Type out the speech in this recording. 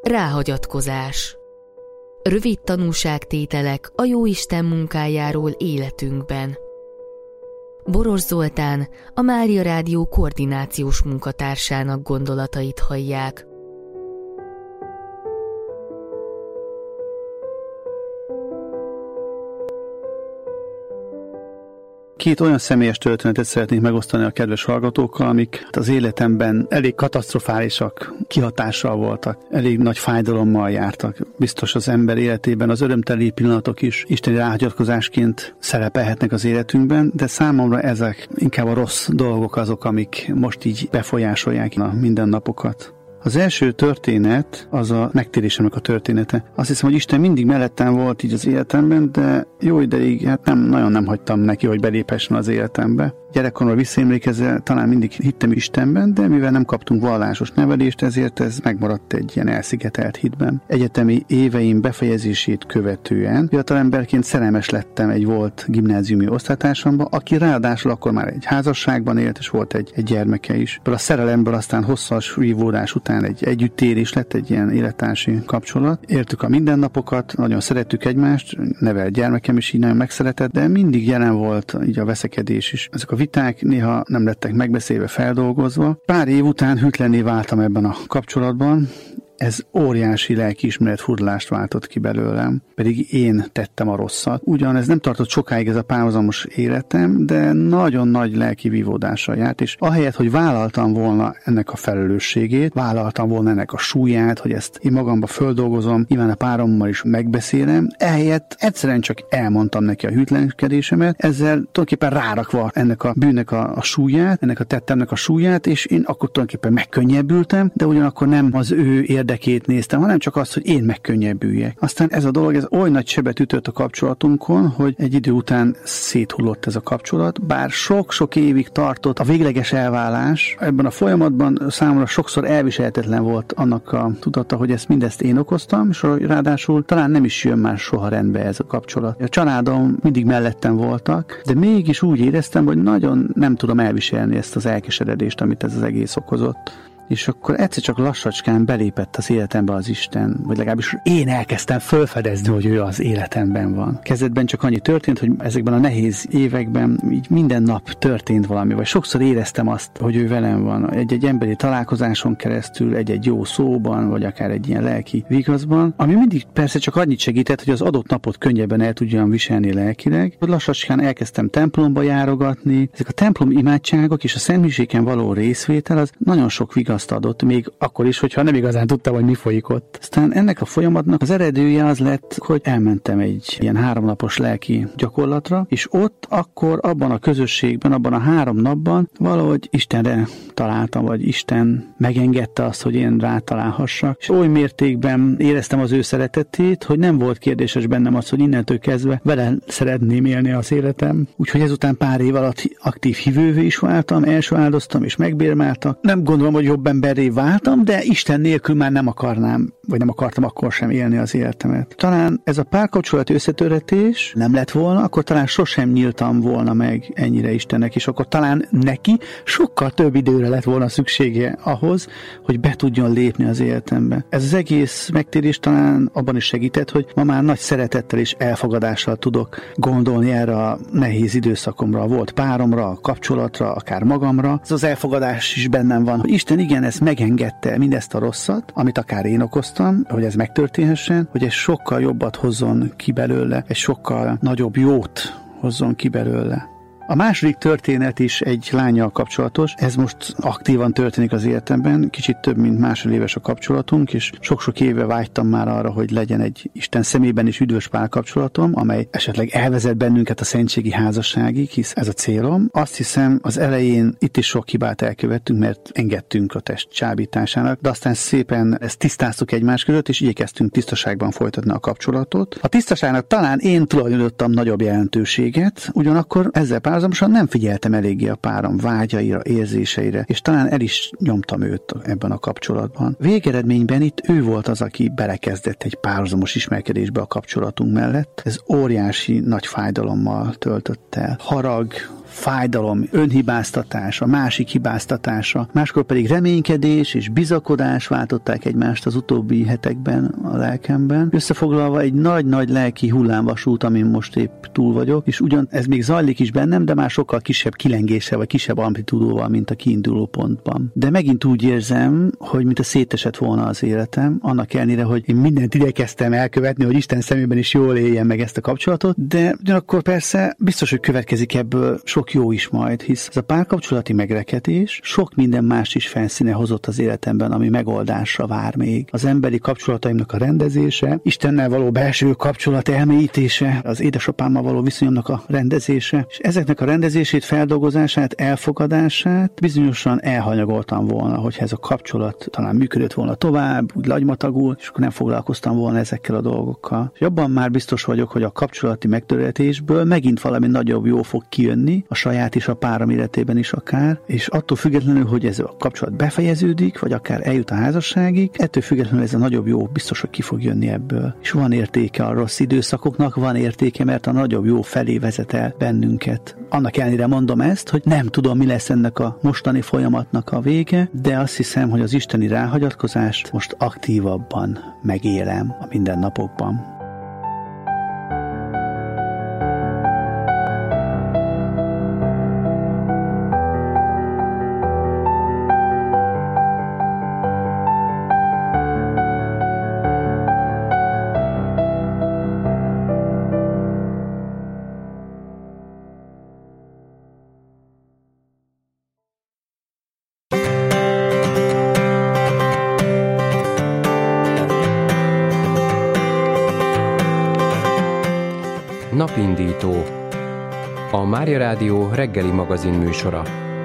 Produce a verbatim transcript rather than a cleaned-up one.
Ráhagyatkozás. Rövid tanúságtételek a Jóisten munkájáról életünkben. Boros Zoltán, a Mária Rádió koordinációs munkatársának gondolatait hallják. Két olyan személyes történetet szeretnék megosztani a kedves hallgatókkal, amik az életemben elég katasztrofálisak kihatással voltak, elég nagy fájdalommal jártak. Biztos az ember életében az örömteli pillanatok is isteni ráhagyatkozásként szerepelhetnek az életünkben, de számomra ezek inkább a rossz dolgok azok, amik most így befolyásolják a mindennapokat. Az első történet az a megtérésemnek a története. Azt hiszem, hogy Isten mindig mellettem volt így az életemben, de jó ideig hát nem, nagyon nem hagytam neki, hogy beléphessen az életembe. Gyerekkoromra visszaemlékezve talán mindig hittem Istenben, de mivel nem kaptunk vallásos nevelést, ezért ez megmaradt egy ilyen elszigetelt hitben. Egyetemi éveim befejezését követően fiatalemberként szerelmes lettem egy volt gimnáziumi osztálytársamba, aki ráadásul akkor már egy házasságban élt, és volt egy, egy gyermeke is. A szerelemből aztán hosszas vívódás után egy együttérés lett, egy ilyen élettársi kapcsolat. Éltük a mindennapokat, nagyon szerettük egymást, nevelt gyermekem is így nagyon megszeretett, de mindig jelen volt így a veszekedés is. Ezek a viták néha nem lettek megbeszélve, feldolgozva. Pár év után hűtlenné váltam ebben a kapcsolatban. Ez óriási lelkiismeret furdalást váltott ki belőlem, pedig én tettem a rosszat. Ugyan ez nem tartott sokáig ez a párhuzamos életem, de nagyon nagy lelki vívódással járt, és ahelyett, hogy vállaltam volna ennek a felelősségét, vállaltam volna ennek a súlyát, hogy ezt én magamba földolgozom, nyilván a párommal is megbeszélem, ehelyett egyszerűen csak elmondtam neki a hűtlenkedésemet, ezzel tulajdonképpen rárakva ennek a bűnnek a, a súlyát, ennek a tettemnek a súlyát, és én akkor tulajdonképpen megkönnyebbültem, de ugyanakkor nem az ő érdekét néztem, hanem csak azt, hogy én megkönnyebbüljek. Aztán ez a dolog, ez oly nagy sebet ütött a kapcsolatunkon, hogy egy idő után széthullott ez a kapcsolat, bár sok-sok évig tartott a végleges elválás. Ebben a folyamatban számomra sokszor elviselhetetlen volt annak a tudata, hogy ezt mindezt én okoztam, és ráadásul talán nem is jön már soha rendbe ez a kapcsolat. A családom mindig mellettem voltak, de mégis úgy éreztem, hogy nagyon nem tudom elviselni ezt az elkeseredést, amit ez az egész okozott. És akkor egyszer csak lassacskán belépett az életembe az Isten, vagy legalábbis én elkezdtem felfedezni, hogy ő az életemben van. Kezdetben csak annyi történt, hogy ezekben a nehéz években így minden nap történt valami, vagy sokszor éreztem azt, hogy ő velem van. Egy-egy emberi találkozáson keresztül, egy-egy jó szóban, vagy akár egy ilyen lelki vigaszban, ami mindig persze csak annyit segített, hogy az adott napot könnyebben el tudjam viselni lelkileg. Lassacskán elkezdtem templomba járogatni. Ezek a templom imádságok és a szentmiséken való részvétel az nagyon sok vigaszt adott, még akkor is, hogyha nem igazán tudtam, hogy mi folyik ott. Aztán ennek a folyamatnak az eredője az lett, hogy elmentem egy ilyen háromnapos lelki gyakorlatra, és ott akkor abban a közösségben, abban a három napban valahogy Istenre találtam, vagy Isten megengedte azt, hogy én rátalálhassak. És oly mértékben éreztem az ő szeretetét, hogy nem volt kérdéses bennem az, hogy innentől kezdve vele szeretném élni az életem. Úgyhogy ezután pár év alatt aktív hívővé is váltam, első áldoztam és megbérmáltak. Nem gondolom, hogy jobb emberré váltam, de Isten nélkül már nem akarnám, vagy nem akartam akkor sem élni az életemet. Talán ez a párkapcsolati összetöretés nem lett volna, akkor talán sosem nyíltam volna meg ennyire Istennek, és akkor talán neki sokkal több időre lett volna szüksége ahhoz, hogy be tudjon lépni az életembe. Ez az egész megtérés talán abban is segített, hogy ma már nagy szeretettel és elfogadással tudok gondolni erre a nehéz időszakomra, a volt páromra, a kapcsolatra, akár magamra. Ez az elfogadás is bennem van, hogy Isten igen, ezt megengedte, mindezt a rosszat, amit akár én okoztam, hogy ez megtörténhessen, hogy ez sokkal jobbat hozzon ki belőle, egy sokkal nagyobb jót hozzon ki belőle. A második történet is egy lánnyal kapcsolatos, ez most aktívan történik az életemben, kicsit több, mint másfél éves a kapcsolatunk, és sok-sok éve vágytam már arra, hogy legyen egy Isten szemében is üdvös párkapcsolatom, amely esetleg elvezet bennünket a szentségi házasságig, hisz ez a célom. Azt hiszem, az elején itt is sok hibát elkövettünk, mert engedtünk a test csábításának, de aztán szépen ezt tisztáztuk egymás között, és igyekeztünk tisztaságban folytatni a kapcsolatot. A tisztaságnak talán én tulajdonítottam nagyobb jelentőséget, ugyanakkor ezzel párhuzamosan nem figyeltem eléggé a párom vágyaira, érzéseire, és talán el is nyomtam őt ebben a kapcsolatban. Végeredményben itt ő volt az, aki belekezdett egy párhuzamos ismerkedésbe a kapcsolatunk mellett. Ez óriási nagy fájdalommal töltött el. Harag, fájdalom, önhibáztatás, a másik hibáztatása, máskor pedig reménykedés és bizakodás váltották egymást az utóbbi hetekben a lelkemben. Összefoglalva egy nagy-nagy lelki hullámvasút, amin most épp túl vagyok, és ugyan ez még zajlik is bennem, de már sokkal kisebb kilengéssel, vagy kisebb amplitúdóval, mint a kiinduló pontban. De megint úgy érzem, hogy mint a szétesett volna az életem, annak ellenére, hogy én mindent igyekeztem elkövetni, hogy Isten szemében is jól éljen meg ezt a kapcsolatot, de ugyanakkor persze biztos, hogy következik ebből sok jó is majd, hisz ez a párkapcsolati megrekedés sok minden más is felszíne hozott az életemben, ami megoldásra vár még. Az emberi kapcsolataimnak a rendezése, Istennel való belső kapcsolat elmélyítése, az édesapámmal való viszonyomnak a rendezése, és ezeknek a rendezését, feldolgozását, elfogadását bizonyosan elhanyagoltam volna, hogyha ez a kapcsolat talán működött volna tovább, úgy lagymatagul, és akkor nem foglalkoztam volna ezekkel a dolgokkal. És abban már biztos vagyok, hogy a kapcsolati megtörésből megint valami nagyobb jó fog kijönni, a saját és a párom életében is akár, és attól függetlenül, hogy ez a kapcsolat befejeződik, vagy akár eljut a házasságig, ettől függetlenül ez a nagyobb jó biztos, hogy ki fog jönni ebből. És van értéke a rossz időszakoknak, van értéke, mert a nagyobb jó felé vezet el bennünket. Annak ellenére mondom ezt, hogy nem tudom, mi lesz ennek a mostani folyamatnak a vége, de azt hiszem, hogy az isteni ráhagyatkozást most aktívabban megélem a mindennapokban. Napindító, a Mária Rádió reggeli magazin műsora.